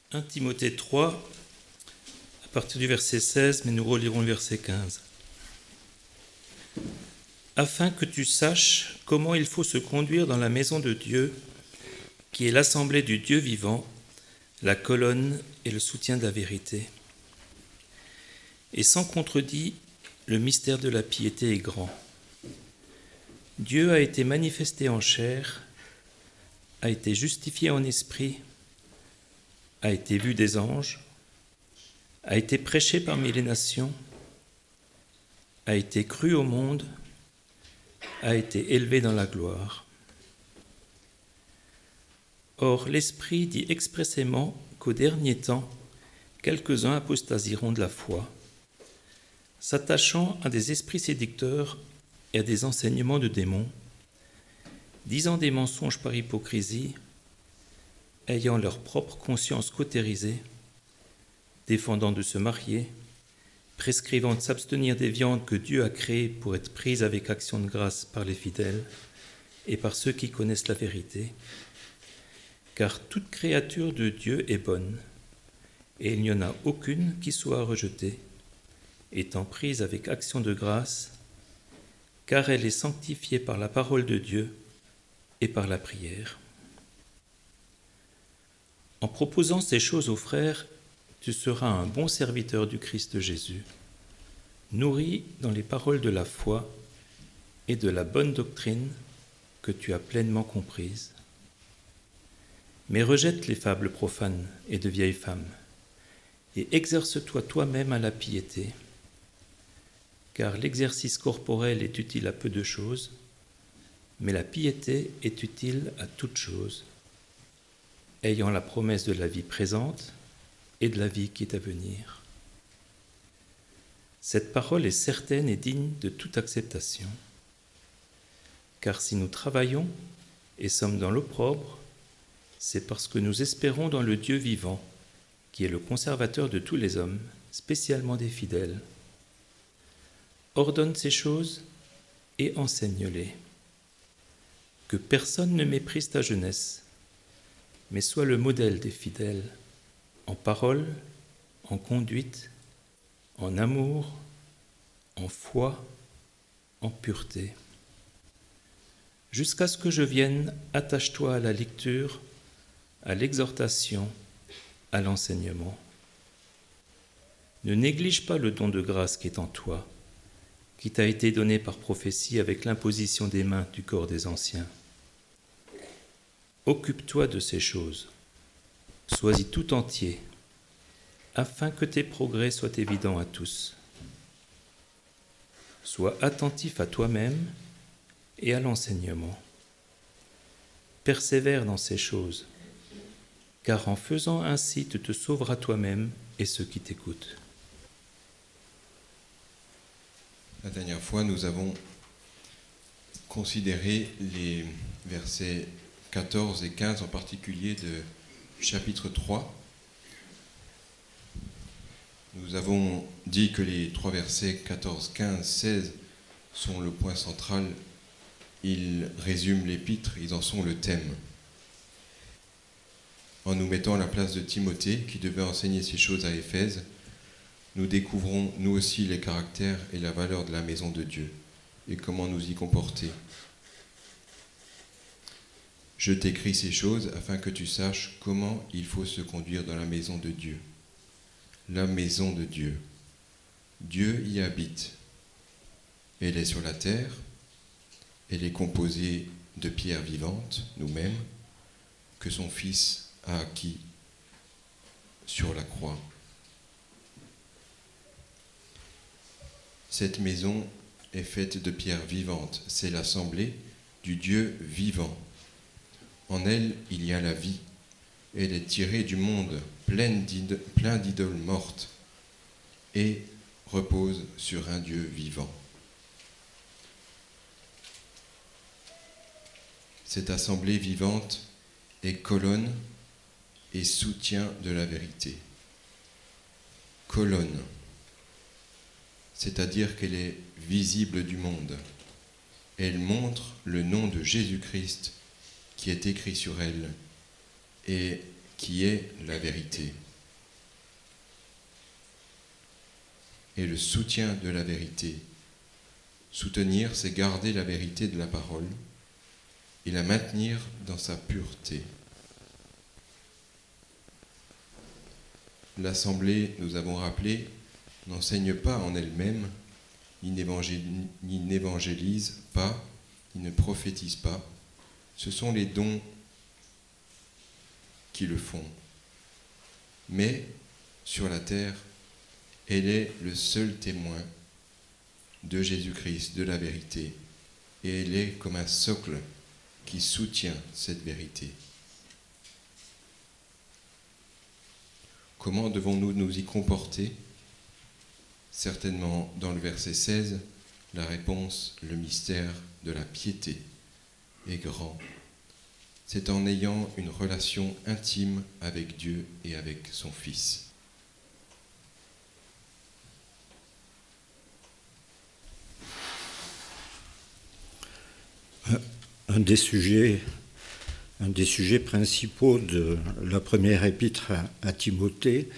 1 Timothée 3, à partir du verset 16, mais nous relirons le verset 15. Afin que tu saches comment il faut se conduire dans la maison de Dieu, qui est l'assemblée du Dieu vivant, la colonne et le soutien de la vérité. Et sans contredit, le mystère de la piété est grand. Dieu a été manifesté en chair, a été justifié en esprit, a été vu des anges, a été prêché parmi les nations, a été cru au monde, a été élevé dans la gloire. Or, l'Esprit dit expressément qu'au dernier temps, quelques-uns apostasieront de la foi, s'attachant à des esprits séducteurs et à des enseignements de démons, disant des mensonges par hypocrisie, ayant leur propre conscience cautérisée, défendant de se marier, prescrivant de s'abstenir des viandes que Dieu a créées pour être prises avec action de grâce par les fidèles et par ceux qui connaissent la vérité. Car toute créature de Dieu est bonne, et il n'y en a aucune qui soit rejetée, étant prise avec action de grâce, car elle est sanctifiée par la parole de Dieu et par la prière. En proposant ces choses aux frères, tu seras un bon serviteur du Christ Jésus, nourri dans les paroles de la foi et de la bonne doctrine que tu as pleinement comprises. Mais rejette les fables profanes et de vieilles femmes, et exerce-toi toi-même à la piété, car l'exercice corporel est utile à peu de choses, mais la piété est utile à toutes choses, ayant la promesse de la vie présente et de la vie qui est à venir. Cette parole est certaine et digne de toute acceptation, car si nous travaillons et sommes dans l'opprobre, c'est parce que nous espérons dans le Dieu vivant, qui est le conservateur de tous les hommes, spécialement des fidèles. Ordonne ces choses et enseigne-les. Que personne ne méprise ta jeunesse, mais sois le modèle des fidèles, en parole, en conduite, en amour, en foi, en pureté. Jusqu'à ce que je vienne, attache-toi à la lecture, à l'exhortation, à l'enseignement. Ne néglige pas le don de grâce qui est en toi, qui t'a été donné par prophétie avec l'imposition des mains du corps des anciens. Occupe-toi de ces choses, sois-y tout entier, afin que tes progrès soient évidents à tous. Sois attentif à toi-même et à l'enseignement. Persévère dans ces choses, car en faisant ainsi, tu te sauveras toi-même et ceux qui t'écoutent. La dernière fois, nous avons considéré les versets 14 et 15 en particulier du chapitre 3. Nous avons dit que les trois versets 14, 15, 16 sont le point central. Ils résument l'épître, ils en sont le thème. En nous mettant à la place de Timothée, qui devait enseigner ces choses à Éphèse, nous découvrons nous aussi les caractères et la valeur de la maison de Dieu et comment nous y comporter. Je t'écris ces choses afin que tu saches comment il faut se conduire dans la maison de Dieu. La maison de Dieu. Dieu y habite. Elle est sur la terre. Elle est composée de pierres vivantes, nous-mêmes, que son Fils a acquis sur la croix. Cette maison est faite de pierres vivantes. C'est l'assemblée du Dieu vivant. En elle, il y a la vie. Elle est tirée du monde plein d'idoles mortes et repose sur un Dieu vivant. Cette assemblée vivante est colonne et soutien de la vérité. Colonne, c'est-à-dire qu'elle est visible du monde. Elle montre le nom de Jésus-Christ qui est écrit sur elle et qui est la vérité. Et le soutien de la vérité. Soutenir, c'est garder la vérité de la parole et la maintenir dans sa pureté. L'Assemblée, nous avons rappelé, n'enseigne pas en elle-même, ni n'évangélise pas, ni ne prophétise pas. Ce sont les dons qui le font. Mais, sur la terre, elle est le seul témoin de Jésus-Christ, de la vérité, et elle est comme un socle qui soutient cette vérité. Comment devons-nous nous y comporter? Certainement, dans le verset 16, la réponse, le mystère de la piété est grand. C'est en ayant une relation intime avec Dieu et avec son Fils. Un des sujets principaux de la première épître à Timothée,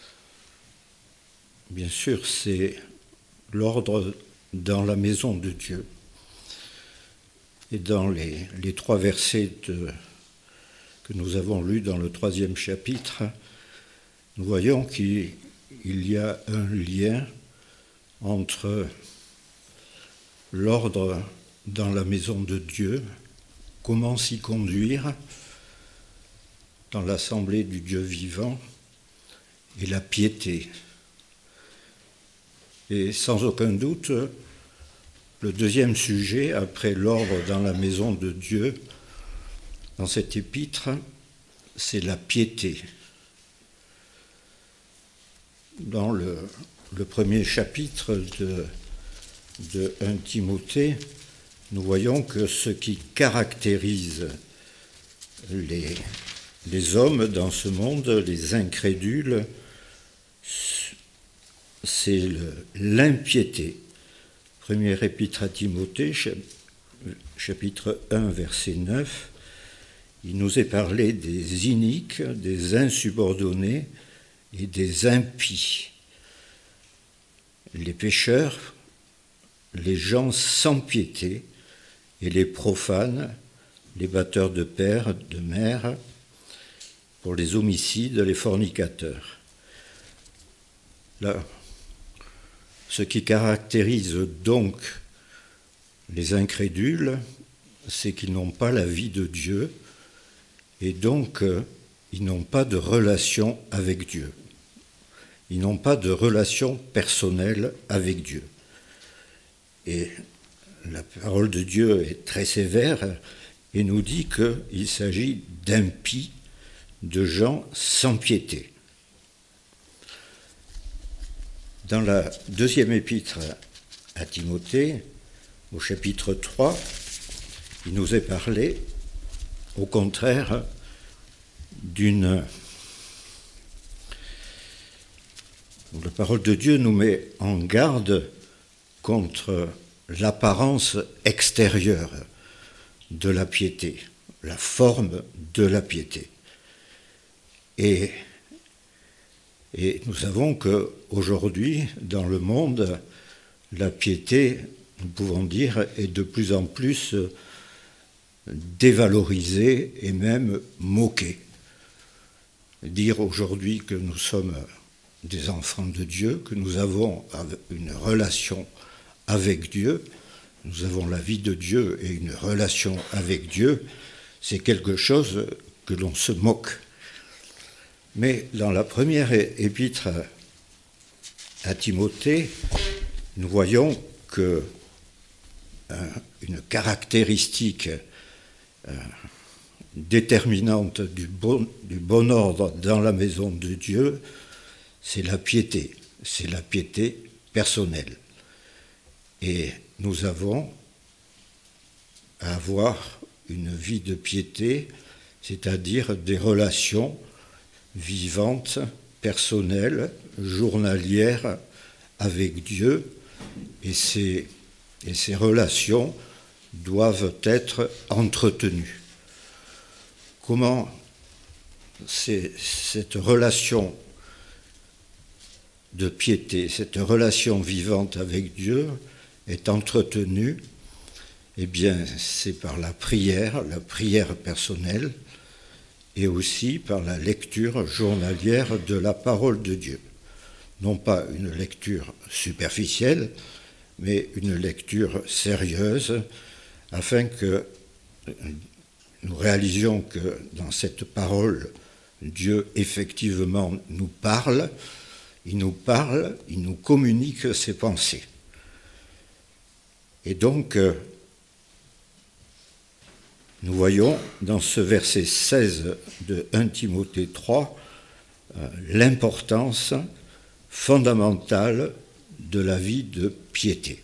bien sûr, c'est l'ordre dans la maison de Dieu. Et dans les 3 versets que nous avons lus dans le 3e chapitre, nous voyons qu'il y a un lien entre l'ordre dans la maison de Dieu, comment s'y conduire dans l'assemblée du Dieu vivant, et la piété. Et sans aucun doute, le deuxième sujet, après l'ordre dans la maison de Dieu, dans cette épître, c'est la piété. Dans le premier chapitre de 1 Timothée, nous voyons que ce qui caractérise les hommes dans ce monde, les incrédules, c'est l'impiété. Première épître à Timothée, chapitre 1, verset 9, il nous est parlé des iniques, des insubordonnés et des impies. Les pécheurs, les gens sans piété, et les profanes, les batteurs de pères, de mères, pour les homicides, les fornicateurs. Là, ce qui caractérise donc les incrédules, c'est qu'ils n'ont pas la vie de Dieu, et donc ils n'ont pas de relation avec Dieu. Ils n'ont pas de relation personnelle avec Dieu. Et la parole de Dieu est très sévère et nous dit qu'il s'agit d'impies, de gens sans piété. Dans la deuxième épître à Timothée, au chapitre 3, il nous est parlé, au contraire, la parole de Dieu nous met en garde contre l'apparence extérieure de la piété, la forme de la piété. Et nous savons qu'aujourd'hui, dans le monde, la piété, nous pouvons dire, est de plus en plus dévalorisée et même moquée. Dire aujourd'hui que nous sommes des enfants de Dieu, que nous avons une relation avec Dieu, nous avons la vie de Dieu et une relation avec Dieu, c'est quelque chose que l'on se moque. Mais dans la première épître à Timothée, nous voyons que une caractéristique déterminante du bon ordre dans la maison de Dieu, c'est la piété personnelle. Et nous avons à avoir une vie de piété, c'est-à-dire des relations vivantes, personnelles, journalières avec Dieu, et ces relations doivent être entretenues. Comment cette relation de piété, cette relation vivante avec Dieu est entretenue, eh bien, c'est par la prière personnelle, et aussi par la lecture journalière de la parole de Dieu. Non pas une lecture superficielle, mais une lecture sérieuse, afin que nous réalisions que dans cette parole, Dieu effectivement nous parle, il nous communique ses pensées. Et donc, nous voyons dans ce verset 16 de 1 Timothée 3 l'importance fondamentale de la vie de piété.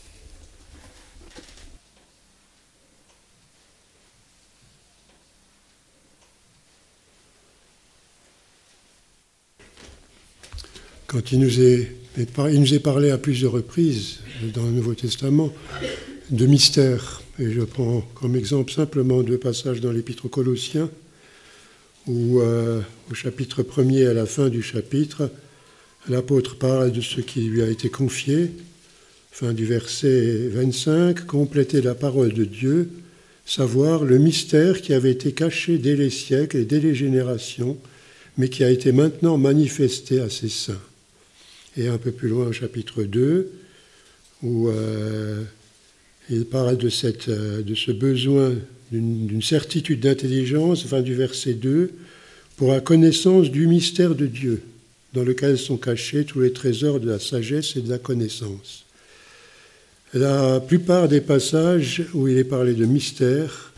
Quand il nous est parlé à plusieurs reprises dans le Nouveau Testament de mystère. Et je prends comme exemple simplement 2 passages dans l'Épître aux Colossiens, où au chapitre 1er, à la fin du chapitre, l'apôtre parle de ce qui lui a été confié, fin du verset 25, compléter la parole de Dieu, savoir le mystère qui avait été caché dès les siècles et dès les générations, mais qui a été maintenant manifesté à ses saints. Et un peu plus loin, au chapitre 2, où il parle de ce besoin d'une certitude d'intelligence, fin du verset 2, pour la connaissance du mystère de Dieu, dans lequel sont cachés tous les trésors de la sagesse et de la connaissance. La plupart des passages où il est parlé de mystère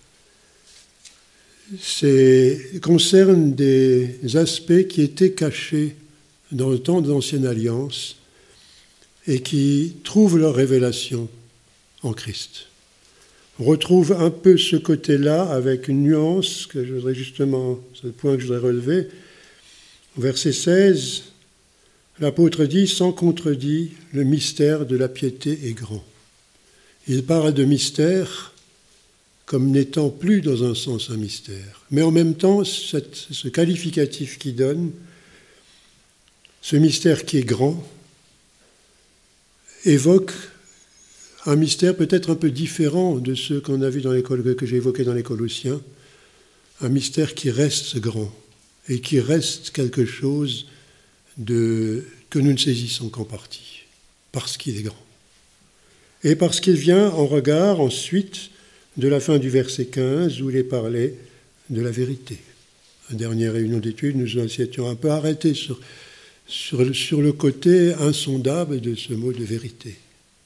concernent des aspects qui étaient cachés dans le temps de l'Ancienne Alliance et qui trouvent leur révélation en Christ. On retrouve un peu ce côté-là avec une nuance que je voudrais justement, c'est le point que je voudrais relever. Au verset 16, l'apôtre dit, sans contredit, le mystère de la piété est grand. Il parle de mystère comme n'étant plus dans un sens un mystère. Mais en même temps, ce qualificatif qu'il donne, ce mystère qui est grand, évoque un mystère peut-être un peu différent de ceux qu'on a vu que j'ai évoqués dans les Colossiens, un mystère qui reste grand et qui reste quelque chose que nous ne saisissons qu'en partie, parce qu'il est grand. Et parce qu'il vient en regard ensuite de la fin du verset 15 où il est parlé de la vérité. À la dernière réunion d'études, nous nous étions un peu arrêtés sur le côté insondable de ce mot de vérité.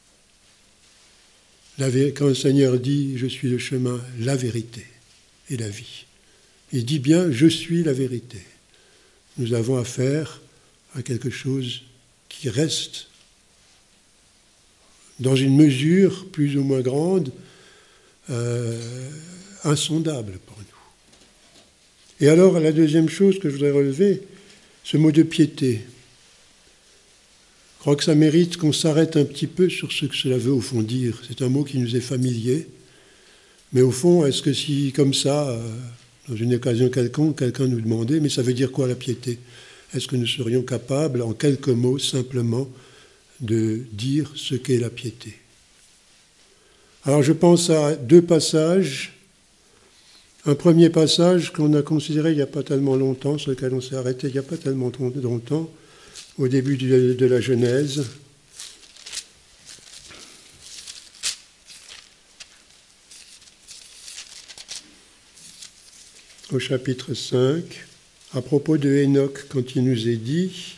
Quand le Seigneur dit « Je suis le chemin, la vérité et la vie », il dit bien « Je suis la vérité ». Nous avons affaire à quelque chose qui reste dans une mesure plus ou moins grande, insondable pour nous. Et alors, la deuxième chose que je voudrais relever, ce mot de piété. Je crois que ça mérite qu'on s'arrête un petit peu sur ce que cela veut au fond dire. C'est un mot qui nous est familier, mais au fond, est-ce que si, comme ça, dans une occasion quelconque, quelqu'un nous demandait « Mais ça veut dire quoi la piété ?» Est-ce que nous serions capables, en quelques mots, simplement, de dire ce qu'est la piété? Alors je pense à 2 passages. Un premier passage qu'on a considéré il n'y a pas tellement longtemps, sur lequel on s'est arrêté il n'y a pas tellement longtemps, au début de la Genèse. Au chapitre 5, à propos de Enoch, quand il nous est dit,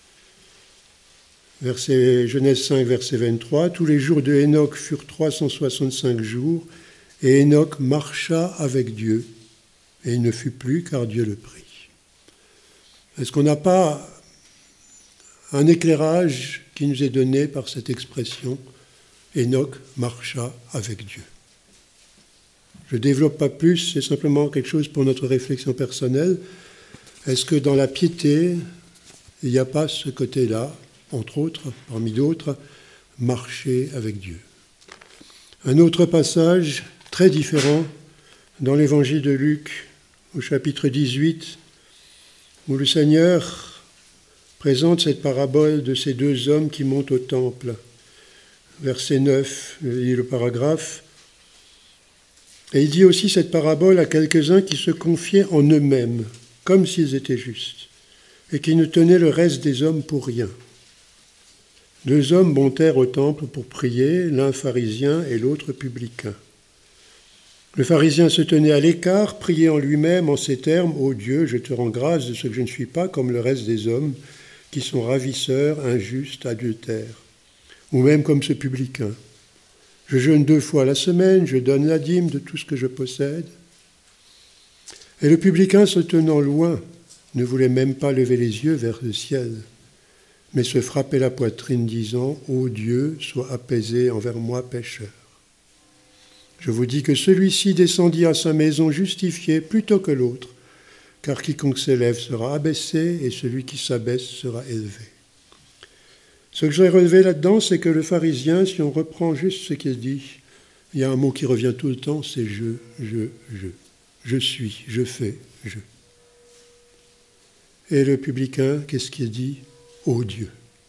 Genèse 5, verset 23, « Tous les jours de Enoch furent 365 jours, et Enoch marcha avec Dieu, et il ne fut plus, car Dieu le prit. » Est-ce qu'on n'a pas un éclairage qui nous est donné par cette expression « Enoch marcha avec Dieu ». Je ne développe pas plus, c'est simplement quelque chose pour notre réflexion personnelle. Est-ce que dans la piété, il n'y a pas ce côté-là, entre autres, parmi d'autres, marcher avec Dieu? Un autre passage très différent dans l'évangile de Luc, au chapitre 18, où le Seigneur présente cette parabole de ces deux hommes qui montent au temple. Verset 9, il lit le paragraphe. Et il dit aussi cette parabole à quelques-uns qui se confiaient en eux-mêmes, comme s'ils étaient justes, et qui ne tenaient le reste des hommes pour rien. Deux hommes montèrent au temple pour prier, l'un pharisien et l'autre publicain. Le pharisien se tenait à l'écart, priait en lui-même en ces termes : « Ô Dieu, je te rends grâce de ce que je ne suis pas comme le reste des hommes, qui sont ravisseurs, injustes, adultères, ou même comme ce publicain. Je jeûne 2 fois la semaine, je donne la dîme de tout ce que je possède. » Et le publicain, se tenant loin, ne voulait même pas lever les yeux vers le ciel, mais se frappait la poitrine, disant : « Ô Dieu, sois apaisé envers moi, pécheur. » Je vous dis que celui-ci descendit à sa maison justifié plutôt que l'autre, car quiconque s'élève sera abaissé, et celui qui s'abaisse sera élevé. Ce que je voudrais relever là-dedans, c'est que le pharisien, si on reprend juste ce qu'il dit, il y a un mot qui revient tout le temps, c'est je. Je suis, je fais, je. Et le publicain, qu'est-ce qu'il dit ? Ô Dieu.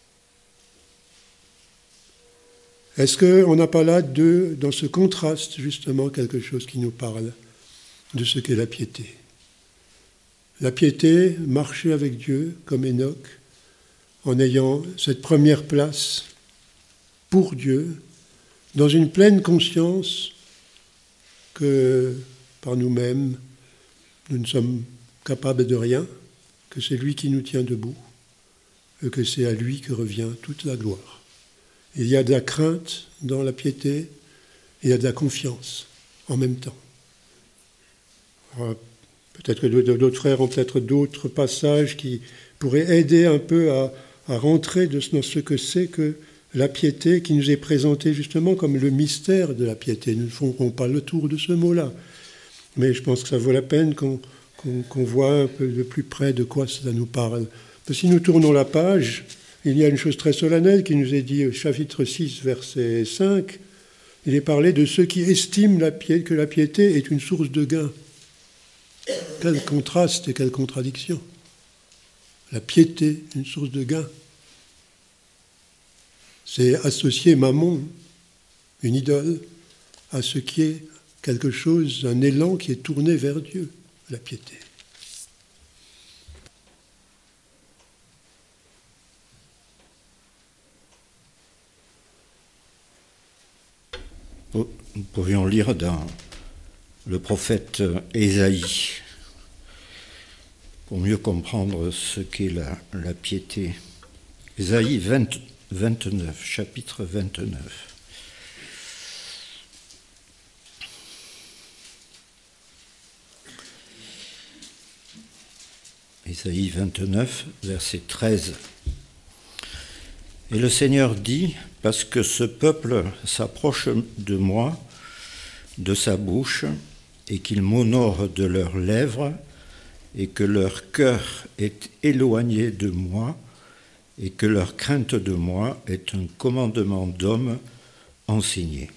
Est-ce qu'on n'a pas là, dans ce contraste, justement, quelque chose qui nous parle de ce qu'est la piété ? La piété, marcher avec Dieu, comme Enoch, en ayant cette première place pour Dieu, dans une pleine conscience que par nous-mêmes, nous ne sommes capables de rien, que c'est lui qui nous tient debout, et que c'est à lui que revient toute la gloire. Il y a de la crainte dans la piété, il y a de la confiance en même temps. Alors, peut-être que d'autres frères ont peut-être d'autres passages qui pourraient aider un peu à rentrer dans ce que c'est que la piété, qui nous est présentée justement comme le mystère de la piété. Nous ne ferons pas le tour de ce mot-là, mais je pense que ça vaut la peine qu'on voit un peu de plus près de quoi cela nous parle. Parce que si nous tournons la page, il y a une chose très solennelle qui nous est dit au chapitre 6, verset 5. Il est parlé de ceux qui estiment que la piété est une source de gain. Quel contraste et quelle contradiction. La piété, une source de gain. C'est associer Mammon, une idole, à ce qui est quelque chose, un élan qui est tourné vers Dieu, la piété. Nous pourrions lire dans le prophète Ésaïe, pour mieux comprendre ce qu'est la piété. Ésaïe 29, chapitre 29. Ésaïe 29, verset 13. Et le Seigneur dit : parce que ce peuple s'approche de moi, de sa bouche, et qu'ils m'honorent de leurs lèvres, et que leur cœur est éloigné de moi, et que leur crainte de moi est un commandement d'homme enseigné.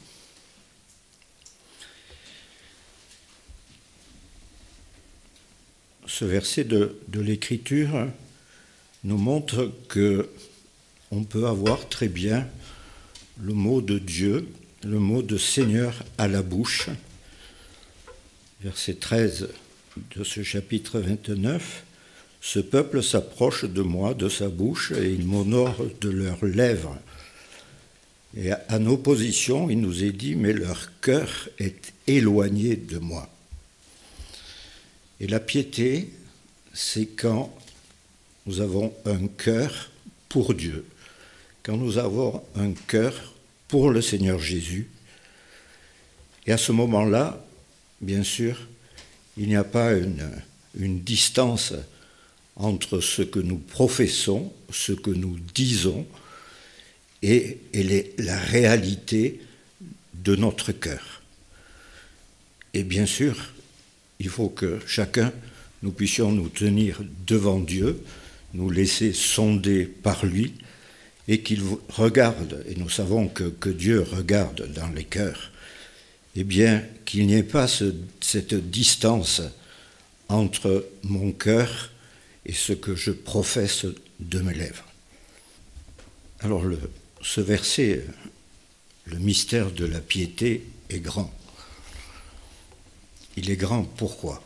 Ce verset de l'Écriture nous montre que on peut avoir très bien le mot de Dieu, le mot de Seigneur à la bouche. Verset 13 de ce chapitre 29. Ce peuple s'approche de moi, de sa bouche, et il m'honore de leurs lèvres. Et en opposition, il nous est dit, mais leur cœur est éloigné de moi. Et la piété, c'est quand nous avons un cœur pour Dieu, quand nous avons un cœur pour le Seigneur Jésus. Et à ce moment-là, bien sûr, il n'y a pas une distance entre ce que nous professons, ce que nous disons, et la réalité de notre cœur. Et bien sûr, il faut que chacun, nous puissions nous tenir devant Dieu, nous laisser sonder par lui, et qu'il regarde, et nous savons que Dieu regarde dans les cœurs, eh bien, qu'il n'y ait pas cette distance entre mon cœur et ce que je professe de mes lèvres. Alors ce verset, le mystère de la piété est grand. Il est grand pourquoi?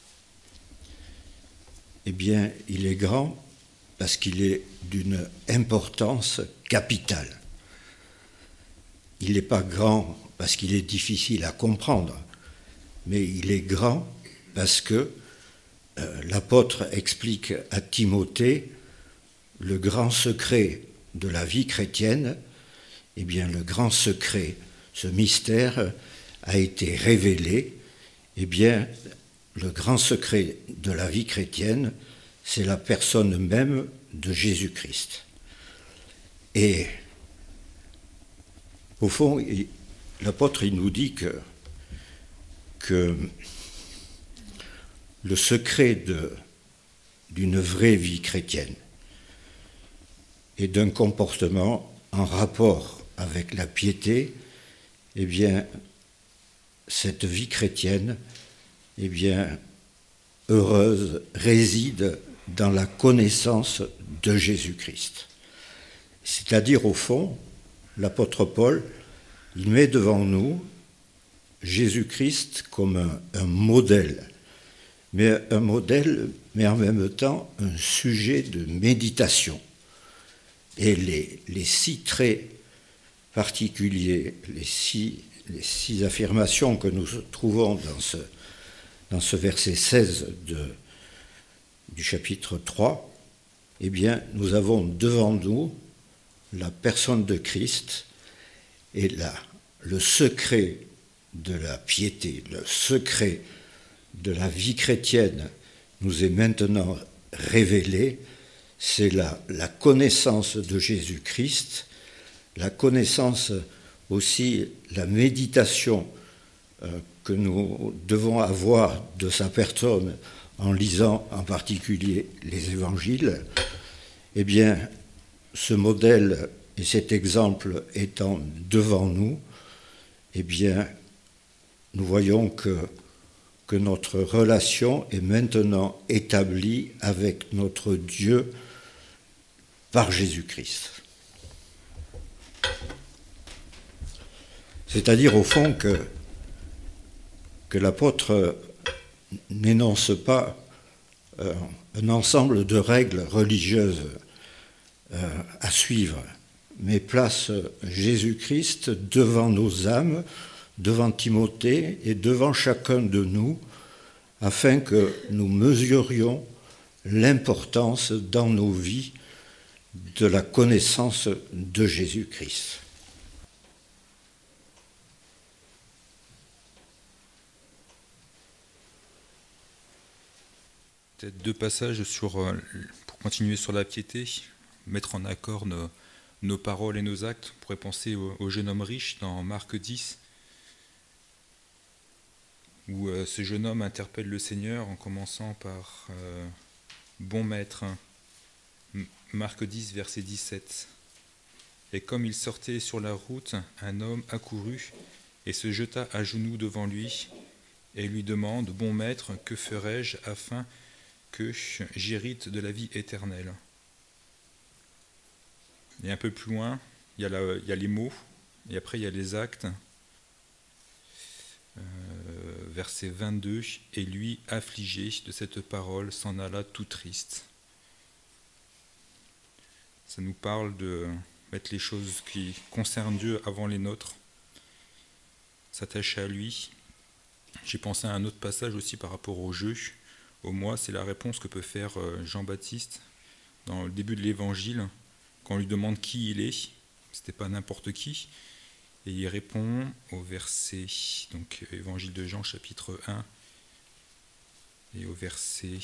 Eh bien, il est grand parce qu'il est d'une importance capitale. Il n'est pas grand parce qu'il est difficile à comprendre, mais il est grand parce que l'apôtre explique à Timothée le grand secret de la vie chrétienne. Eh bien, le grand secret, ce mystère a été révélé. Eh bien, le grand secret de la vie chrétienne, c'est la personne même de Jésus-Christ. Et au fond, l'apôtre il nous dit que le secret d'une vraie vie chrétienne et d'un comportement en rapport avec la piété, eh bien, cette vie chrétienne, eh bien, heureuse, réside dans la connaissance de Jésus-Christ. C'est-à-dire, au fond, l'apôtre Paul, il met devant nous Jésus-Christ comme un modèle, mais un modèle, mais en même temps un sujet de méditation. Et les 6 traits particuliers, les six affirmations que nous trouvons dans ce verset 16 du chapitre 3, eh bien, nous avons devant nous la personne de Christ et le secret de la piété, le secret de la vie chrétienne nous est maintenant révélé. C'est la connaissance de Jésus-Christ, la connaissance aussi, la méditation que nous devons avoir de sa personne en lisant en particulier les évangiles. Eh bien, ce modèle et cet exemple étant devant nous, eh bien, nous voyons que notre relation est maintenant établie avec notre Dieu par Jésus-Christ. C'est-à-dire au fond que l'apôtre n'énonce pas un ensemble de règles religieuses à suivre, mais place Jésus-Christ devant nos âmes, devant Timothée et devant chacun de nous, afin que nous mesurions l'importance dans nos vies de la connaissance de Jésus-Christ. Peut-être 2 passages pour continuer sur la piété, mettre en accord nos paroles et nos actes. On pourrait penser au jeune homme riche dans Marc 10, où ce jeune homme interpelle le Seigneur en commençant par « Bon maître », Marc 10, verset 17. « Et comme il sortait sur la route, un homme accourut et se jeta à genoux devant lui et lui demande « Bon maître, que ferai-je afin que j'hérite de la vie éternelle ?» Et un peu plus loin, il y a les mots, et après il y a les actes. Verset 22, « Et lui, affligé de cette parole, s'en alla tout triste. » Ça nous parle de mettre les choses qui concernent Dieu avant les nôtres, s'attacher à lui. J'ai pensé à un autre passage aussi par rapport au jeu. Au moi, c'est la réponse que peut faire Jean-Baptiste dans le début de l'évangile, quand on lui demande qui il est. C'était pas n'importe qui. Et il répond au verset, donc évangile de Jean, chapitre 1, et au verset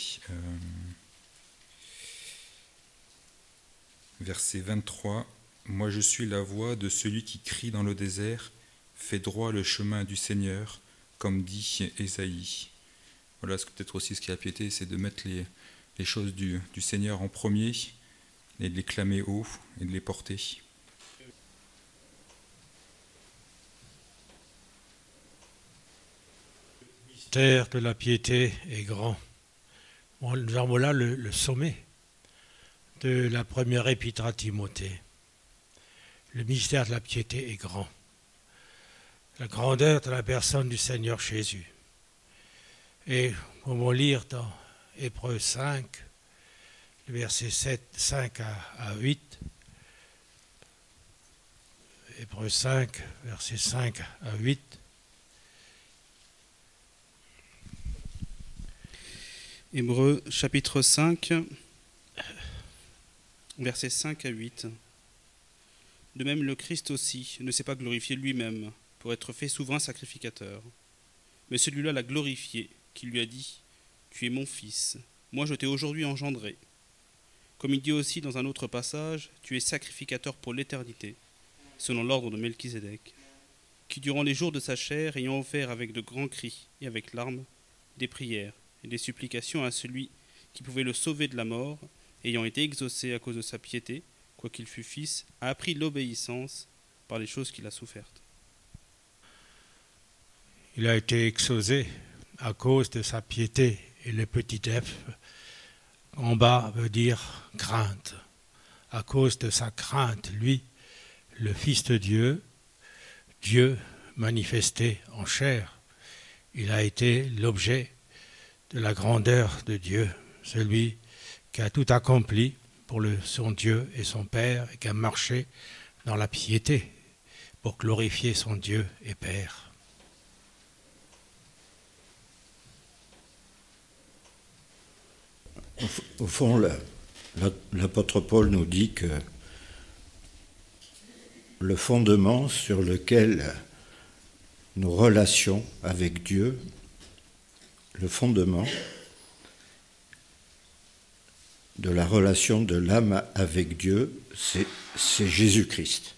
23, « Moi je suis la voix de celui qui crie dans le désert, fais droit le chemin du Seigneur, comme dit Ésaïe. » Voilà, peut-être aussi ce qui a piété, c'est de mettre les choses du Seigneur en premier, et de les clamer haut, et de les porter. Le mystère de la piété est grand. Nous avons là le sommet de la première épître à Timothée. Le mystère de la piété est grand. La grandeur de la personne du Seigneur Jésus. Et on va lire dans Hébreux 5, le verset 5 à 8. Hébreux 5, verset 5 à 8. Hébreux chapitre 5, versets 5 à 8. De même, le Christ aussi ne s'est pas glorifié lui-même pour être fait souverain sacrificateur. Mais celui-là l'a glorifié, qui lui a dit « Tu es mon fils, moi je t'ai aujourd'hui engendré ». Comme il dit aussi dans un autre passage « Tu es sacrificateur pour l'éternité, selon l'ordre de Melchisédek, qui durant les jours de sa chair, ayant offert avec de grands cris et avec larmes, des prières et des supplications à celui qui pouvait le sauver de la mort, ayant été exaucé à cause de sa piété, quoiqu'il fût fils, a appris l'obéissance par les choses qu'il a souffertes. » Il a été exaucé à cause de sa piété, et le petit f en bas veut dire crainte. À cause de sa crainte, lui, le Fils de Dieu, Dieu manifesté en chair, il a été l'objet de la grandeur de Dieu, celui qui a tout accompli pour son Dieu et son Père, et qui a marché dans la piété pour glorifier son Dieu et Père. Au fond, l'apôtre Paul nous dit que le fondement sur lequel nos relations avec Dieu, le fondement de la relation de l'âme avec Dieu, c'est Jésus-Christ.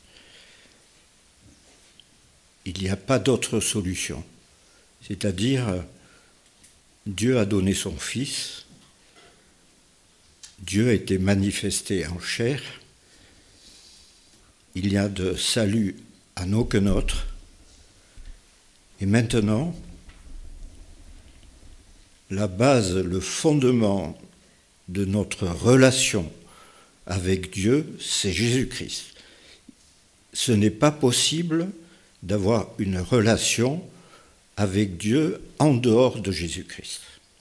Il n'y a pas d'autre solution. C'est-à-dire, Dieu a donné son Fils, Dieu a été manifesté en chair, il n'y a de salut en aucun autre, et maintenant, la base, le fondement de notre relation avec Dieu, c'est Jésus-Christ. Ce n'est pas possible d'avoir une relation avec Dieu en dehors de Jésus-Christ.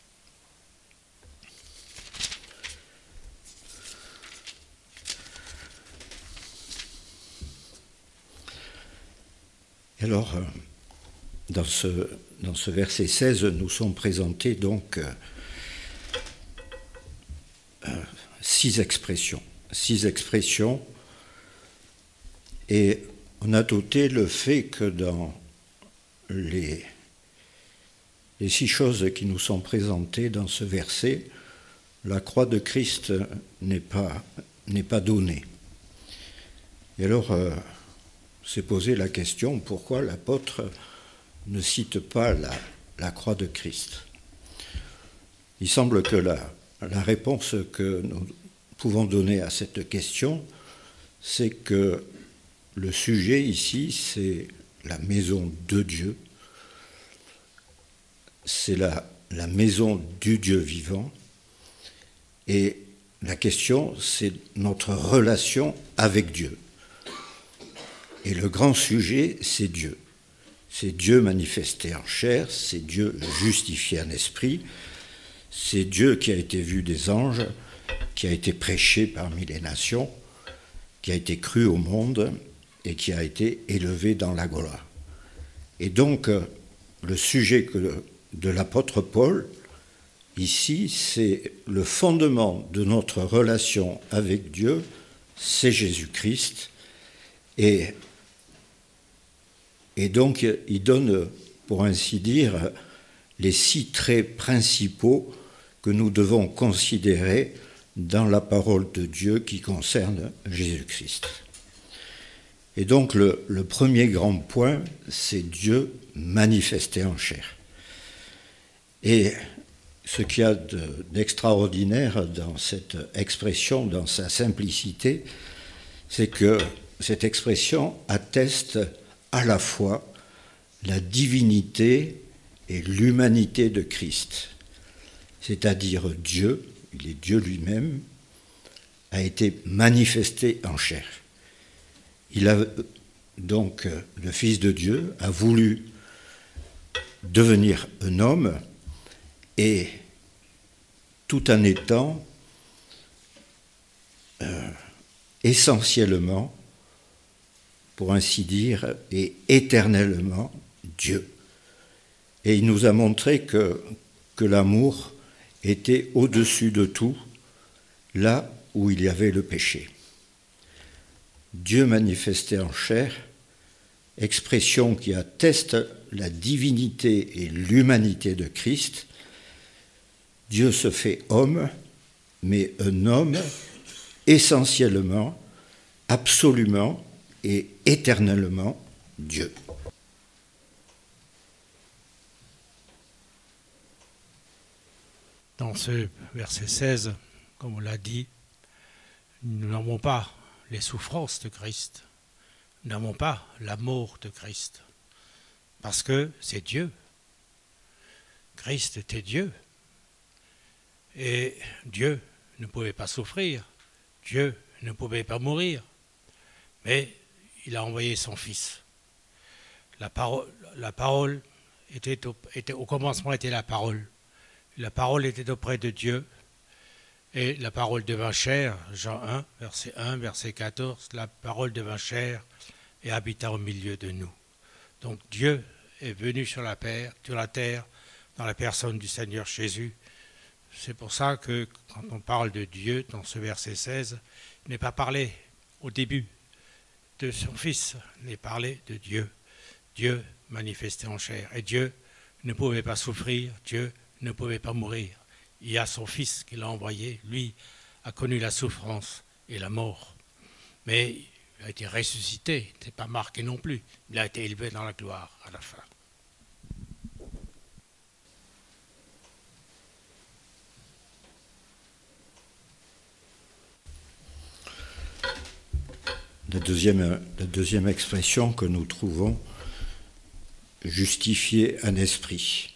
Alors, dans ce verset 16, nous sont présentés donc 6 expressions. 6 expressions, et on a noté le fait que dans les 6 choses qui nous sont présentées dans ce verset, la croix de Christ n'est pas donnée. Et alors, s'est posé la question pourquoi l'apôtre ne cite pas la croix de Christ. Il semble que la réponse que nous pouvons donner à cette question, c'est que le sujet ici, c'est la maison de Dieu, c'est la maison du Dieu vivant, et la question, c'est notre relation avec Dieu. Et le grand sujet, c'est Dieu. C'est Dieu manifesté en chair, c'est Dieu justifié en esprit, c'est Dieu qui a été vu des anges, qui a été prêché parmi les nations, qui a été cru au monde et qui a été élevé dans la gloire. Et donc, le sujet de l'apôtre Paul, ici, c'est le fondement de notre relation avec Dieu, c'est Jésus-Christ. Et donc, il donne, pour ainsi dire, les 6 traits principaux que nous devons considérer dans la parole de Dieu qui concerne Jésus-Christ. Et donc, le premier grand point, c'est Dieu manifesté en chair. Et ce qu'il y a d'extraordinaire dans cette expression, dans sa simplicité, c'est que cette expression atteste à la fois la divinité et l'humanité de Christ. c'est-à-dire Dieu, il est Dieu lui-même, a été manifesté en chair. Donc, le Fils de Dieu a voulu devenir un homme et tout en étant essentiellement, pour ainsi dire, et éternellement Dieu. Et il nous a montré que l'amour était au-dessus de tout, là où il y avait le péché. Dieu manifesté en chair, expression qui atteste la divinité et l'humanité de Christ. Dieu se fait homme, mais un homme essentiellement, absolument et éternellement Dieu. Dans ce verset 16, comme on l'a dit, nous n'avons pas les souffrances de Christ, nous n'avons pas l'amour de Christ, parce que c'est Dieu. Christ était Dieu, et Dieu ne pouvait pas souffrir, Dieu ne pouvait pas mourir, mais il a envoyé son Fils. La parole était au commencement était la parole. La parole était auprès de Dieu, et la parole devint chair, Jean 1, verset 14, la parole devint chair et habita au milieu de nous. Donc Dieu est venu sur la terre, dans la personne du Seigneur Jésus. C'est pour ça que quand on parle de Dieu, dans ce verset 16, il n'est pas parlé au début de son Fils, il est parlé de Dieu. Dieu manifesté en chair. Et Dieu ne pouvait pas souffrir, Dieu ne pouvait pas mourir. Il y a son Fils qu'il a envoyé, lui a connu la souffrance et la mort. Mais il a été ressuscité, il n'était pas marqué non plus. Il a été élevé dans la gloire à la fin. La deuxième expression que nous trouvons, justifier un esprit.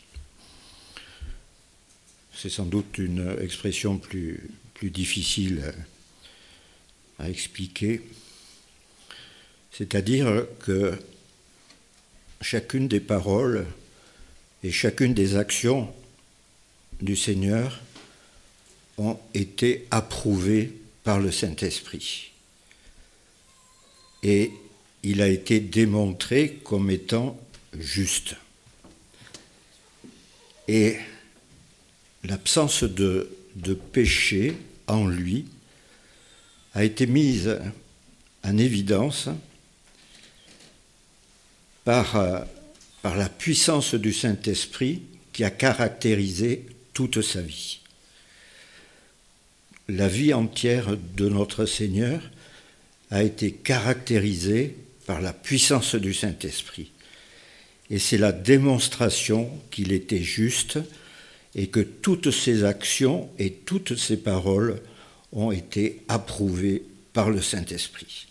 C'est sans doute une expression plus difficile à expliquer. C'est-à-dire que chacune des paroles et chacune des actions du Seigneur ont été approuvées par le Saint-Esprit. Et il a été démontré comme étant juste. Et l'absence de péché en lui a été mise en évidence par la puissance du Saint-Esprit qui a caractérisé toute sa vie. La vie entière de notre Seigneur a été caractérisée par la puissance du Saint-Esprit. Et c'est la démonstration qu'il était juste et que toutes ses actions et toutes ses paroles ont été approuvées par le Saint-Esprit.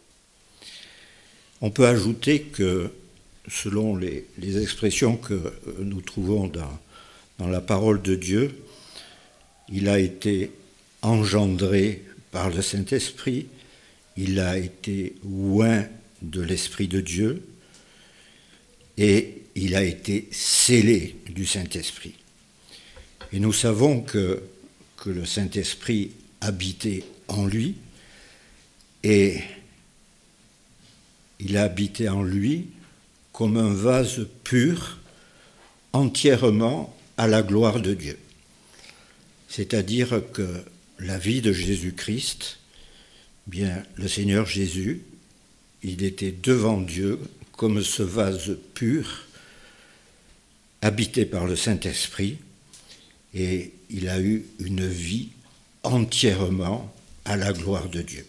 On peut ajouter que, selon les expressions que nous trouvons dans la parole de Dieu, il a été engendré par le Saint-Esprit, il a été oint de l'Esprit de Dieu et il a été scellé du Saint-Esprit. Et nous savons que le Saint-Esprit habitait en lui et il a habité en lui comme un vase pur, entièrement à la gloire de Dieu. C'est-à-dire que la vie de Jésus-Christ, bien, le Seigneur Jésus, il était devant Dieu comme ce vase pur, habité par le Saint-Esprit, et il a eu une vie entièrement à la gloire de Dieu.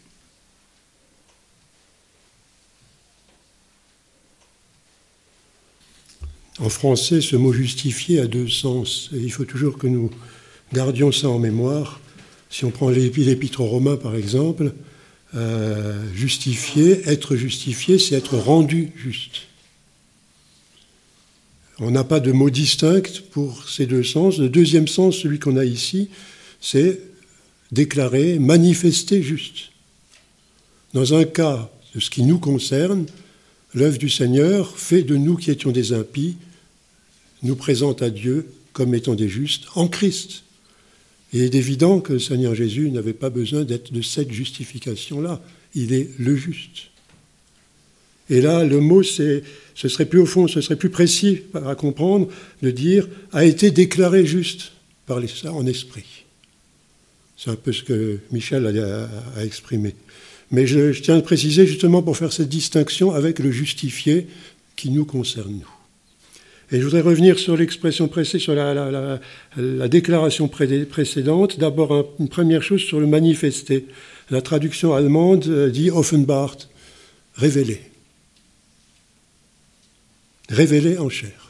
En français, ce mot « justifier » a deux sens, et il faut toujours que nous gardions ça en mémoire. Si on prend l'Épître aux Romains, par exemple, justifier, être justifié, c'est être rendu juste. On n'a pas de mot distinct pour ces deux sens. Le deuxième sens, celui qu'on a ici, c'est déclarer, manifester juste. Dans un cas de ce qui nous concerne, l'œuvre du Seigneur fait de nous qui étions des impies, nous présente à Dieu comme étant des justes en Christ. Et il est évident que le Seigneur Jésus n'avait pas besoin d'être de cette justification-là. Il est le juste. Et là, le mot, ce serait plus au fond, ce serait plus précis à comprendre, de dire « a été déclaré juste par en esprit ». C'est un peu ce que Michel a exprimé. Mais je tiens à préciser justement pour faire cette distinction avec le justifié qui nous concerne, nous. Et je voudrais revenir sur l'expression précédente, sur la déclaration précédente. D'abord, une première chose sur le manifester. La traduction allemande dit « offenbart », révélé. Révélé en chair.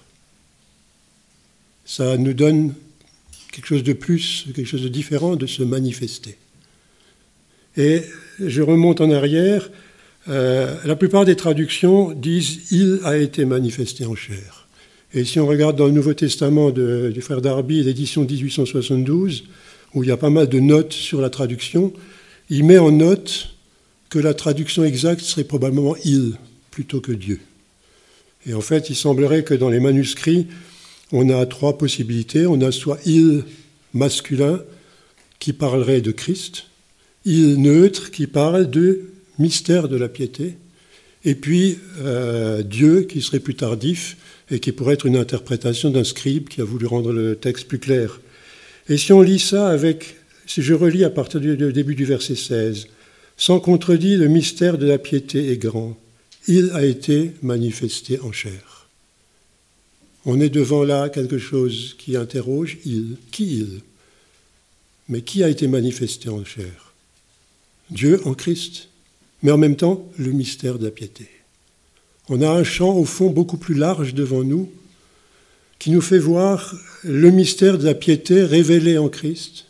Ça nous donne quelque chose de plus, quelque chose de différent de se manifester. Et je remonte en arrière, la plupart des traductions disent « il a été manifesté en chair ». Et si on regarde dans le Nouveau Testament du frère Darby, l'édition 1872, où il y a pas mal de notes sur la traduction, il met en note que la traduction exacte serait probablement « il » plutôt que « Dieu ». Et en fait, il semblerait que dans les manuscrits, on a trois possibilités. On a soit « il » masculin, qui parlerait de Christ, « il » neutre, qui parle du mystère de la piété, et puis Dieu, qui serait plus tardif, et qui pourrait être une interprétation d'un scribe qui a voulu rendre le texte plus clair. Et si on lit ça si je relis à partir du début du verset 16, « Sans contredit, le mystère de la piété est grand. Il a été manifesté en chair. » On est devant là quelque chose qui interroge « il ». Qui il ? Mais qui a été manifesté en chair ? Dieu en Christ, mais en même temps le mystère de la piété. On a un champ au fond beaucoup plus large devant nous qui nous fait voir le mystère de la piété révélé en Christ,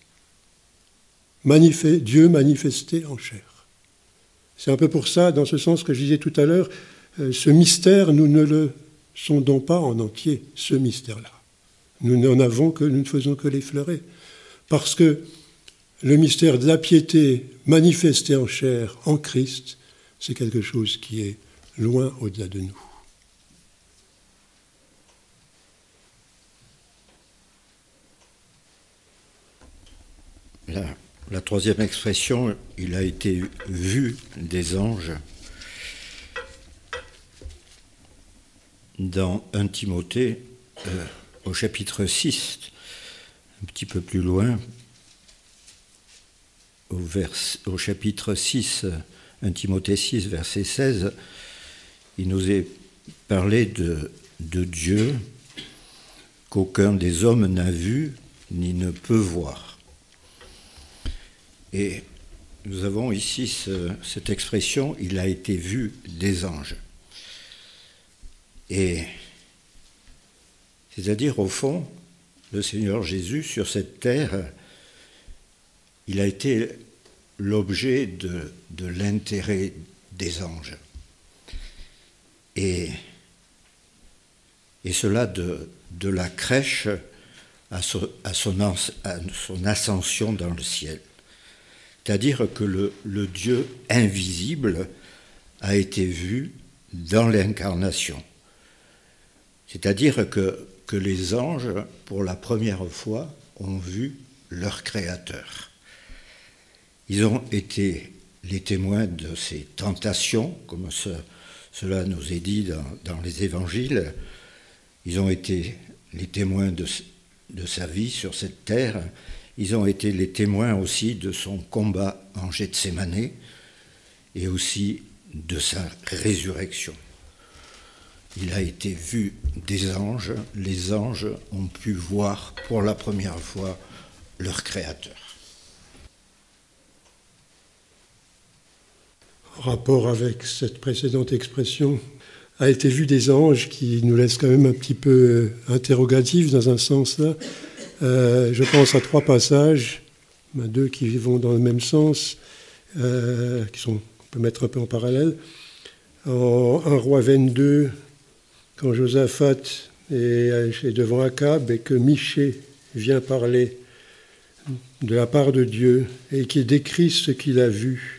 Dieu manifesté en chair. C'est un peu pour ça, dans ce sens que je disais tout à l'heure, ce mystère, nous ne le sondons pas en entier, ce mystère-là. Nous ne faisons que l'effleurer. Parce que le mystère de la piété manifesté en chair, en Christ, c'est quelque chose qui est loin au-delà de nous. La troisième expression, il a été vu des anges. Dans 1 Timothée, au chapitre 6, un petit peu plus loin, au chapitre 6, 1 Timothée 6, verset 16, il nous est parlé de Dieu qu'aucun des hommes n'a vu ni ne peut voir. Et nous avons ici cette expression, il a été vu des anges. Et c'est-à-dire, au fond, le Seigneur Jésus, sur cette terre, il a été l'objet de l'intérêt des anges. Et cela de la crèche à son ascension dans le ciel. C'est-à-dire que le Dieu invisible a été vu dans l'incarnation. C'est-à-dire que les anges, pour la première fois, ont vu leur Créateur. Ils ont été les témoins de ses tentations, comme cela nous est dit dans les évangiles. Ils ont été les témoins de sa vie sur cette terre. Ils ont été les témoins aussi de son combat en Gethsémane et aussi de sa résurrection. Il a été vu des anges. Les anges ont pu voir pour la première fois leur Créateur. En rapport avec cette précédente expression, a été vu des anges qui nous laisse quand même un petit peu interrogatifs dans un sens là. Je pense à trois passages, deux qui vont dans le même sens, qu'on peut mettre un peu en parallèle. En 1 Roi 22, quand Josaphat et devant Akab, et que Michée vient parler de la part de Dieu et qui décrit ce qu'il a vu.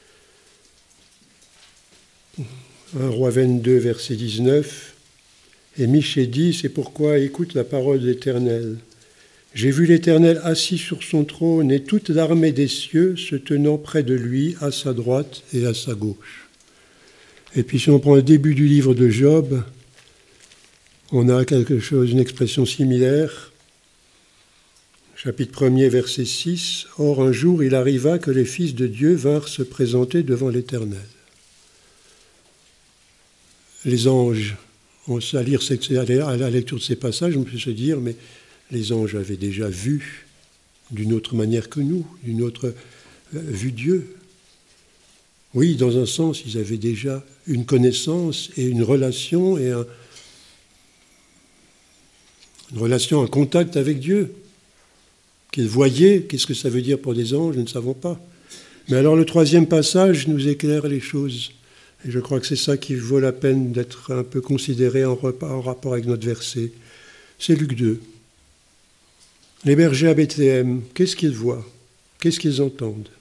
1 Roi 22, verset 19. Et Michée dit, c'est pourquoi écoute la parole de l'Éternel. J'ai vu l'Éternel assis sur son trône et toute l'armée des cieux se tenant près de lui, à sa droite et à sa gauche. Et puis si on prend le début du livre de Job, on a quelque chose, une expression similaire. Chapitre 1er, verset 6. Or, un jour, il arriva que les fils de Dieu vinrent se présenter devant l'Éternel. Les anges, à la lecture de ces passages, on peut se dire, mais les anges avaient déjà vu d'une autre manière que nous, d'une autre vu Dieu. Oui, dans un sens, ils avaient déjà une connaissance et une relation, un contact avec Dieu, qu'ils voyaient. Qu'est-ce que ça veut dire pour des anges? Nous ne savons pas. Mais alors le troisième passage nous éclaire les choses. Et je crois que c'est ça qui vaut la peine d'être un peu considéré en rapport avec notre verset. C'est Luc 2. Les bergers à Bethléem, qu'est-ce qu'ils voient? Qu'est-ce qu'ils entendent?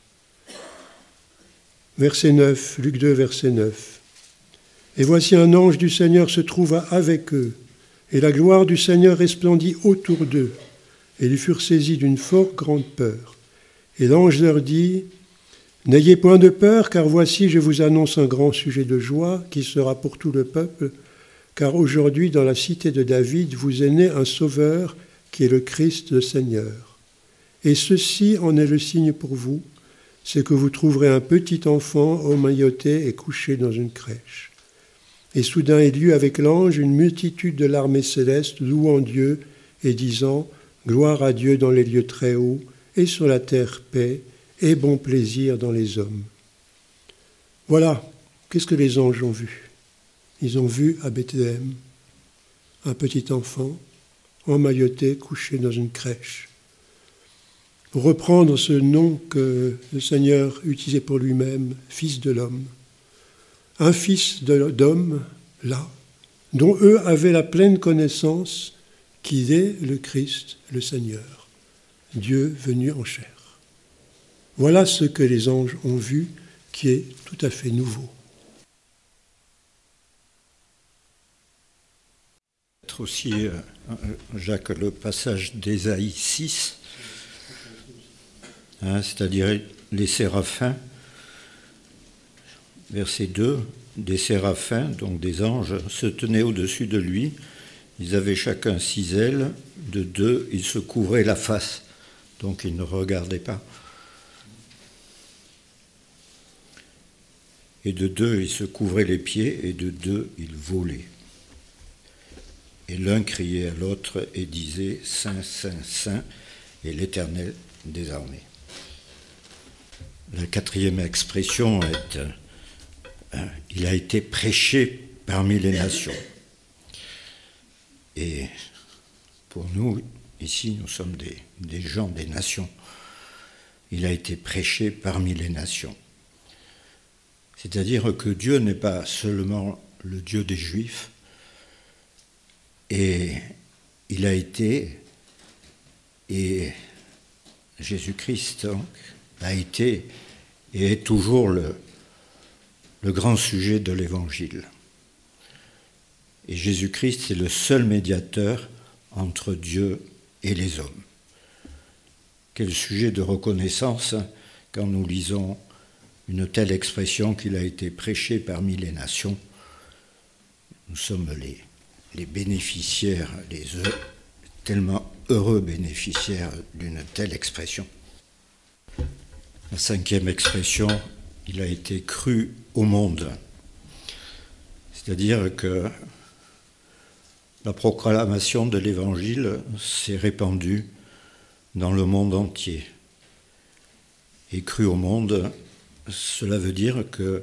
Verset 9, Luc 2, verset 9. Et voici un ange du Seigneur se trouva avec eux, et la gloire du Seigneur resplendit autour d'eux, et ils furent saisis d'une fort grande peur. Et l'ange leur dit, « N'ayez point de peur, car voici, je vous annonce un grand sujet de joie qui sera pour tout le peuple, car aujourd'hui, dans la cité de David, vous est né un sauveur qui est le Christ, le Seigneur. Et ceci en est le signe pour vous, c'est que vous trouverez un petit enfant emmailloté et couché dans une crèche. » Et soudain il y eut avec l'ange une multitude de l'armée céleste louant Dieu et disant « Gloire à Dieu dans les lieux très hauts, et sur la terre paix, et bon plaisir dans les hommes. » Voilà, qu'est-ce que les anges ont vu? Ils ont vu à Bethléem un petit enfant emmailloté, couché dans une crèche. Pour reprendre ce nom que le Seigneur utilisait pour lui-même, Fils de l'homme, un fils d'homme, là, dont eux avaient la pleine connaissance qu'il est le Christ, le Seigneur, Dieu venu en chair. Voilà ce que les anges ont vu, qui est tout à fait nouveau. Peut-être aussi, Jacques, le passage d'Ésaïe 6, c'est-à-dire les séraphins, verset 2, des séraphins, donc des anges, se tenaient au-dessus de lui. Ils avaient chacun 6 ailes, de 2, ils se couvraient la face, donc ils ne regardaient pas. Et de 2, ils se couvraient les pieds, et de 2, ils volaient. Et l'un criait à l'autre et disait « Saint, Saint, Saint est l'Éternel des armées ». La 4e expression est « Il a été prêché parmi les nations ». Et pour nous, ici, nous sommes des gens des nations. Il a été prêché parmi les nations. C'est-à-dire que Dieu n'est pas seulement le Dieu des Juifs, et il a été, et Jésus-Christ donc, a été et est toujours le grand sujet de l'Évangile. Et Jésus-Christ est le seul médiateur entre Dieu et les hommes. Quel sujet de reconnaissance quand nous lisons une telle expression qu'il a été prêché parmi les nations. Nous sommes les bénéficiaires, tellement heureux bénéficiaires d'une telle expression. La 5e expression, il a été cru au monde. C'est-à-dire que la proclamation de l'Évangile s'est répandue dans le monde entier. Et cru au monde, cela veut dire que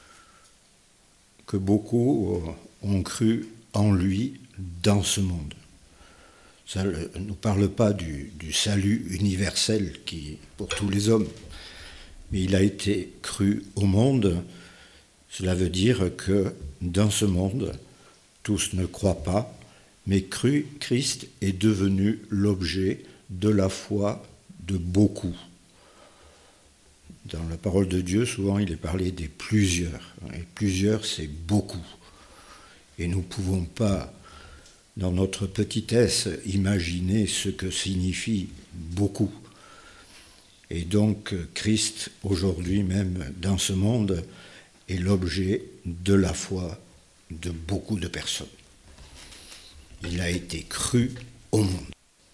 beaucoup ont cru en lui dans ce monde. Ça ne nous parle pas du salut universel pour tous les hommes, mais il a été cru au monde. Cela veut dire que dans ce monde, tous ne croient pas, mais Christ est devenu l'objet de la foi de beaucoup. Dans la parole de Dieu, souvent, il est parlé des plusieurs. Et plusieurs, c'est beaucoup. Et nous ne pouvons pas, dans notre petitesse, imaginer ce que signifie beaucoup. Et donc, Christ, aujourd'hui même, dans ce monde, est l'objet de la foi de beaucoup de personnes. Il a été cru au monde.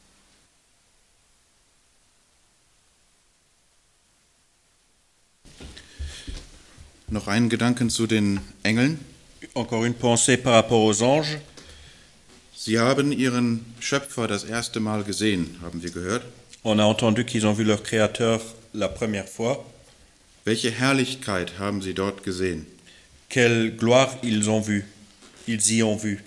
Noch einen Gedanken zu den Engeln. Encore une pensée par rapport aux anges. Sie haben ihren Schöpfer das erste Mal gesehen, haben wir gehört. On a entendu qu'ils ont vu leur Créateur la première fois. Welche Herrlichkeit haben sie dort gesehen? Quelle gloire ils y ont vu.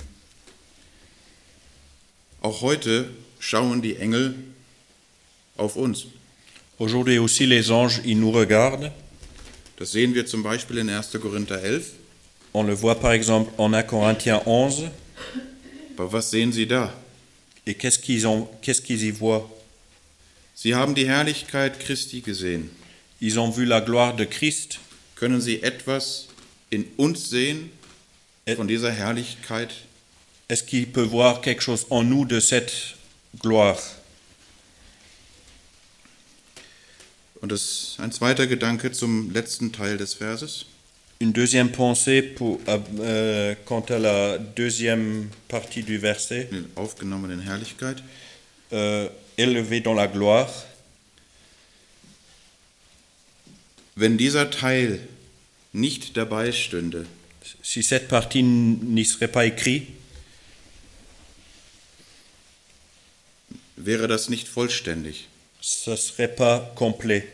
Auch heute schauen die Engel auf uns. Aujourd'hui aussi, les anges, ils nous regardent. Das sehen wir zum Beispiel in 1. Korinther 11. On le voit par exemple en 1 Corinthiens 11. Aber was sehen sie da? Et qu'est-ce qu'ils y voient? Sie haben die Herrlichkeit Christi gesehen. Ils ont vu la gloire de Christ. Können sie etwas in uns sehen von dieser Herrlichkeit? Est-ce qu'il peut voir quelque chose en nous de cette gloire? Und ein zweiter Gedanke zum letzten Teil des Verses. Une deuxième pensée quant à la deuxième partie du verset. Aufgenommen in Herrlichkeit. Élevé dans la gloire. Wenn dieser Teil nicht dabei stünde, si cette partie n'y serait pas écrite, wäre das nicht vollständig. Ce serait pas complet.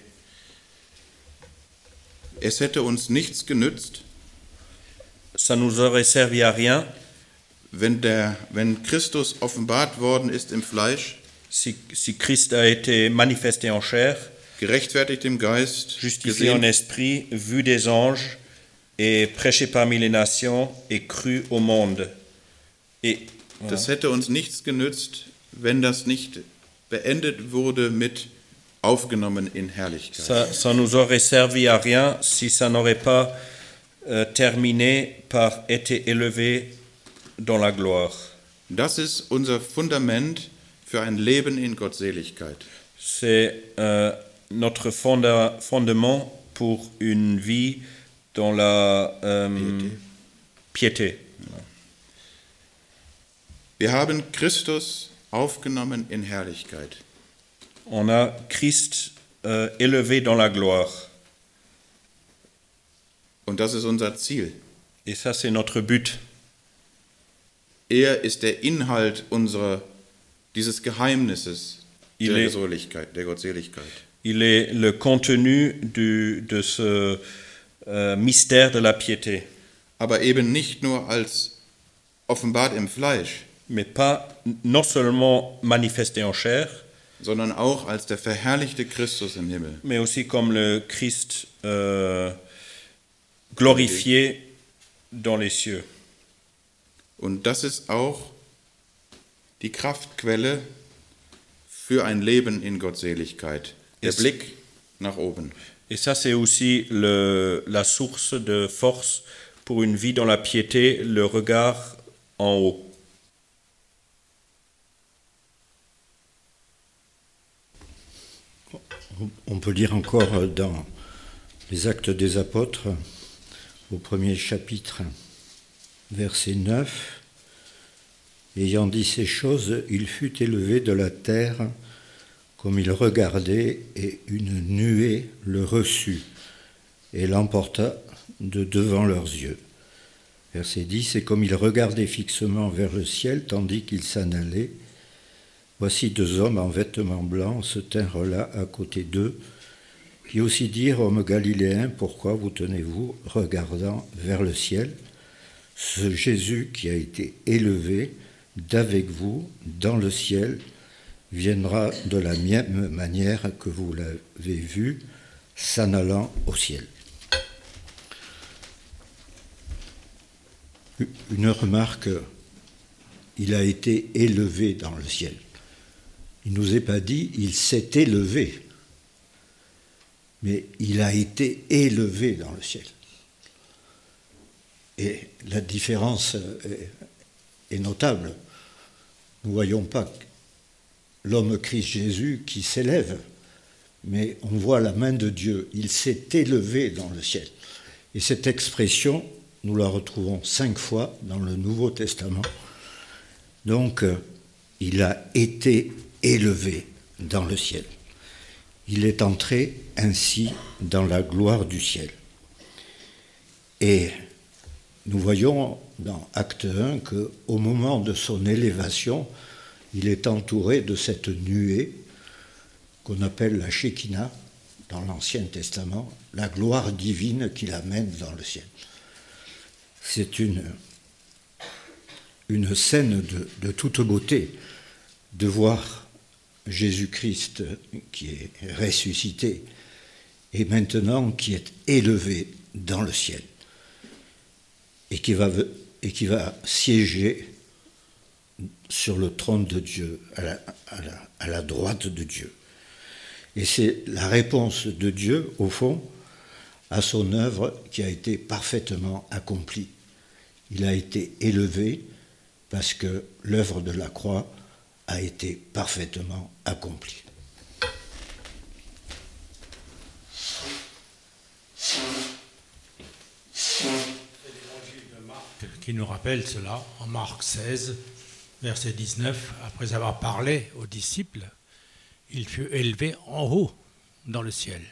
Es hätte uns nichts genützt, ça nous aurait servi à rien, wenn Christus offenbart worden ist im Fleisch, si Christ a été manifesté en chair, gerechtfertigt im Geist, justifié en esprit, vu des anges, et prêché parmi les nations, et cru au monde. Et das hätte uns nichts genützt, wenn das nicht beendet wurde mit aufgenommen in Herrlichkeit. Ça nous aurait servi à rien si ça n'aurait pas terminé par été élevé dans la gloire. Das ist unser Fundament für ein Leben in Gottseligkeit. C'est notre fondement pour une vie dans la piété. Wir haben Christus aufgenommen in Herrlichkeit. On a Christ élevé dans la gloire. Und das ist unser Ziel. Et ça, c'est notre but. Er ist der Inhalt dieses Geheimnisses der Gottseligkeit. Il est le contenu de ce mystère de la piété. Aber eben nicht nur als offenbart im Fleisch, mais pas non seulement manifesté en chair, sondern auch als der verherrlichte Christus im Himmel. Mais aussi comme le Christ glorifié dans les cieux. Und das ist auch die Kraftquelle für ein Leben in Gottseligkeit. Der Blick nach oben. Et ça, c'est aussi la source de force pour une vie dans la piété, le regard en haut. On peut lire encore dans les Actes des Apôtres, au premier chapitre, verset 9, « Ayant dit ces choses, il fut élevé de la terre, comme il regardait, et une nuée le reçut, et l'emporta de devant leurs yeux. » Verset 10, « Et comme il regardait fixement vers le ciel, tandis qu'il s'en allait, voici deux hommes en vêtements blancs se tinrent là à côté d'eux, qui aussi dirent, hommes galiléens, pourquoi vous tenez-vous regardant vers le ciel? Ce Jésus qui a été élevé d'avec vous dans le ciel viendra de la même manière que vous l'avez vu s'en allant au ciel. Une remarque il a été élevé dans le ciel. Il ne nous est pas dit il s'est élevé, mais il a été élevé dans le ciel. Et la différence est notable. Nous ne voyons pas l'homme Christ Jésus qui s'élève, mais on voit la main de Dieu. Il s'est élevé dans le ciel. Et cette expression, nous la retrouvons 5 fois dans le Nouveau Testament. Donc, il a été élevé dans le ciel. Il est entré ainsi dans la gloire du ciel. Et nous voyons dans Acte 1 qu'au moment de son élévation, il est entouré de cette nuée qu'on appelle la Shekinah dans l'Ancien Testament, la gloire divine qui l'amène dans le ciel. C'est une scène de toute beauté de voir Jésus-Christ qui est ressuscité et maintenant qui est élevé dans le ciel et qui va siéger sur le trône de Dieu, à la droite de Dieu. Et c'est la réponse de Dieu, au fond, à son œuvre qui a été parfaitement accomplie. Il a été élevé parce que l'œuvre de la croix a été parfaitement accomplie. C'est l'évangile de Marc qui nous rappelle cela en Marc 16, verset 19. Après avoir parlé aux disciples, il fut élevé en haut dans le ciel.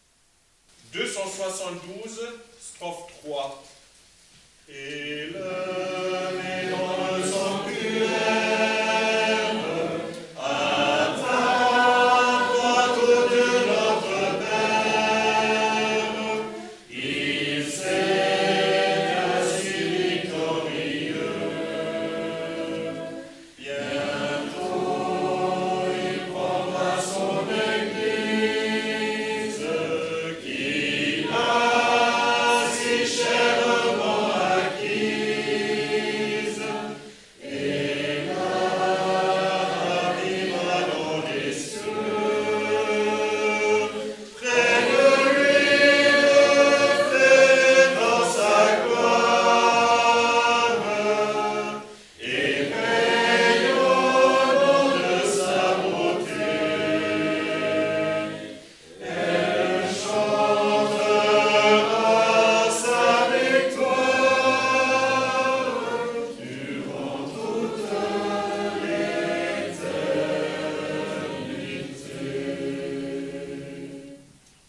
Strophe 3. Et